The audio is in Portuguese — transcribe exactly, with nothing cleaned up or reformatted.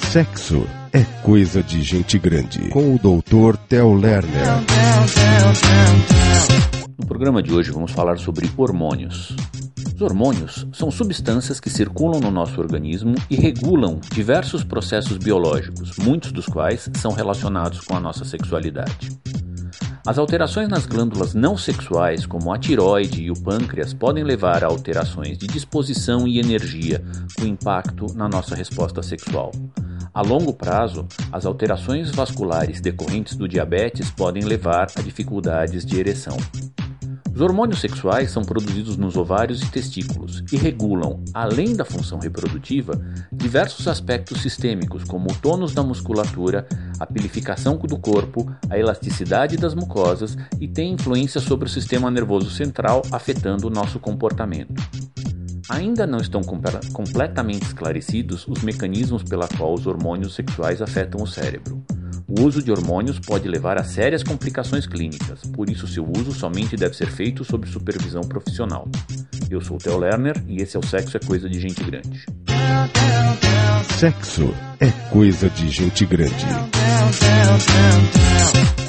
Sexo é coisa de gente grande, com o doutor Theo Lerner. No programa de hoje vamos falar sobre hormônios. Os hormônios são substâncias que circulam no nosso organismo e regulam diversos processos biológicos, muitos dos quais são relacionados com a nossa sexualidade. As alterações nas glândulas não sexuais, como a tireoide e o pâncreas, podem levar a alterações de disposição e energia, com impacto na nossa resposta sexual. A longo prazo, as alterações vasculares decorrentes do diabetes podem levar a dificuldades de ereção. Os hormônios sexuais são produzidos nos ovários e testículos e regulam, além da função reprodutiva, diversos aspectos sistêmicos, como o tônus da musculatura, a pilificação do corpo, a elasticidade das mucosas e têm influência sobre o sistema nervoso central, afetando o nosso comportamento. Ainda não estão comp- completamente esclarecidos os mecanismos pela qual os hormônios sexuais afetam o cérebro. O uso de hormônios pode levar a sérias complicações clínicas, por isso seu uso somente deve ser feito sob supervisão profissional. Eu sou o Theo Lerner e esse é o Sexo é Coisa de Gente Grande. Sexo é coisa de gente grande.